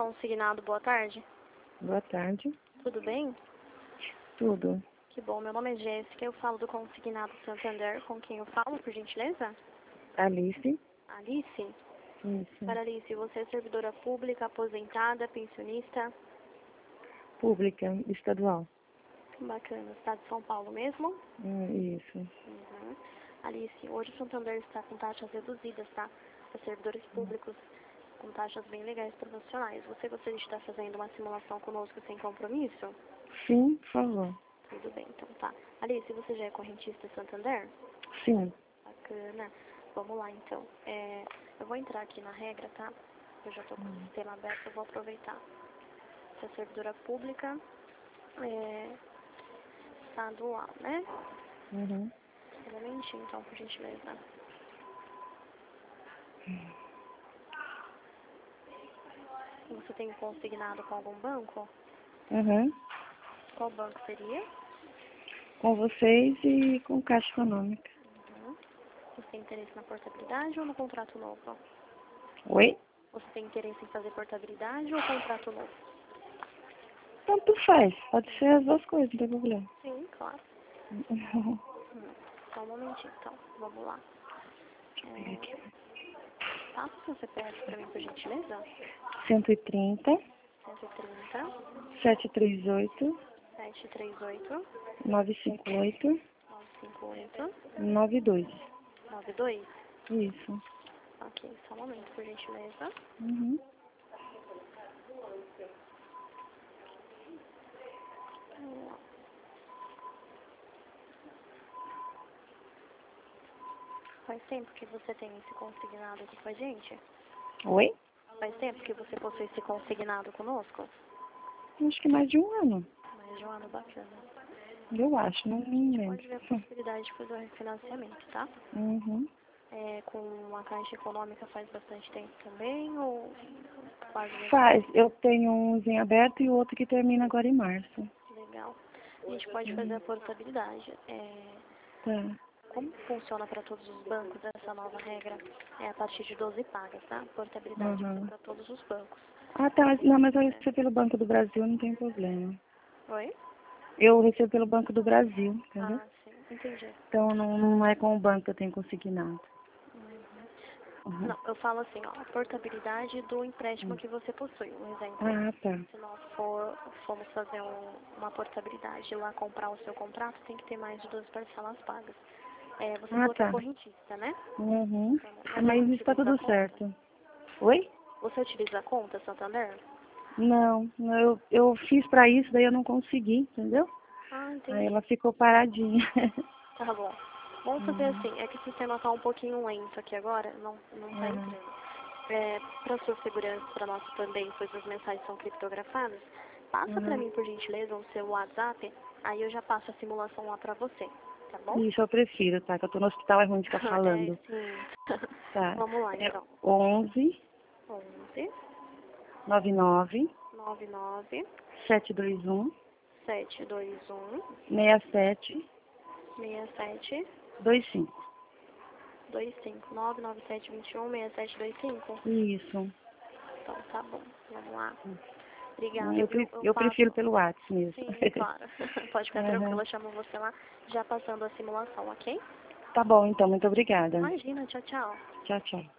Consignado, boa tarde. Boa tarde. Tudo bem? Tudo. Que bom, meu nome é Jéssica, eu falo do Consignado Santander, com quem eu falo, por gentileza? Alice. Alice? Isso. Para Alice, você é servidora pública, aposentada, pensionista? Pública, estadual. Bacana, estado de São Paulo mesmo? Isso. Uhum. Alice, hoje o Santander está com taxas reduzidas, tá? Para servidores públicos, com taxas bem legais promocionais. Você gostaria de estar fazendo uma simulação conosco sem compromisso? Sim, por favor. Tudo bem, então tá. Alice, você já é correntista Santander? Sim. Bacana. Vamos lá, então. Eu vou entrar aqui na regra, tá? Eu já estou com o sistema aberto, eu vou aproveitar. Você é servidora pública, estadual, né? Uhum. Um momentinho, então, por gentileza. Você tem consignado com algum banco? Uhum. Qual banco seria? Com vocês e com Caixa Econômica. Uhum. Você tem interesse na portabilidade ou no contrato novo? Oi? Você tem interesse em fazer portabilidade ou contrato novo? Tanto faz. Pode ser as duas coisas, não tem problema. Sim, claro. Só um momentinho, então. Vamos lá. Passa o seu CPF para mim, por gentileza. 130 130 738 738 958 958 92. 92. Isso. Ok, só um momento, por gentileza. Uhum. Vamos lá. Faz tempo que você tem esse consignado aqui com a gente? Oi? Faz tempo que você possui esse consignado conosco? Acho que mais de um ano. Mais de um ano, bacana. Eu acho, não me lembro. Pode ver a possibilidade de fazer o refinanciamento, tá? Uhum. Com a Caixa Econômica faz bastante tempo também, ou quase? Faz. Eu tenho uns em aberto e o outro que termina agora em março. Legal. A gente pode fazer a portabilidade. Tá. Como funciona para todos os bancos essa nova regra? É a partir de 12 pagas, tá? Portabilidade Uhum. para todos os bancos. Ah, tá. Não, mas eu recebo pelo Banco do Brasil, não tem problema. Oi? Eu recebo pelo Banco do Brasil, entendeu? Ah, sim. Entendi. Então não é com o banco que eu tenho consignado. Uhum. Não, eu falo assim, ó, a portabilidade do empréstimo que você possui. Um exemplo, Ah, tá. se nós formos fazer uma portabilidade e lá comprar o seu contrato, tem que ter mais de 12 parcelas pagas. Você Ah, falou que é tá. correntista, né? Uhum. Mas Mas você isso tá utiliza a tudo conta? certo. Oi? Você utiliza a conta, Santander? Não, eu fiz pra isso, daí eu não consegui, entendeu? Ah, Aí entendi. ela ficou paradinha. Tá bom. Vamos fazer Uhum. assim, é que o sistema tá um pouquinho lento aqui agora, não tá Uhum. entrando. Para sua segurança, para nossa também, pois as mensagens são criptografadas, passa para Uhum. mim, por gentileza, o seu WhatsApp, aí eu já passo a simulação lá para você, tá bom? Isso eu prefiro, tá? Que eu tô no hospital, é ruim de ficar falando. Sim. Tá. Vamos lá, É então. 11 11 99 99 721 721 67 67 25. 25 997 21 6725. Isso. Então, tá bom. Vamos lá. Obrigada, Eu, viu? Eu eu prefiro passo. pelo WhatsApp mesmo. Sim, claro. Pode ficar tranquila, Uhum. eu chamo você lá, já passando a simulação, ok? Tá bom, então. Muito obrigada. Imagina, tchau, tchau. Tchau, tchau.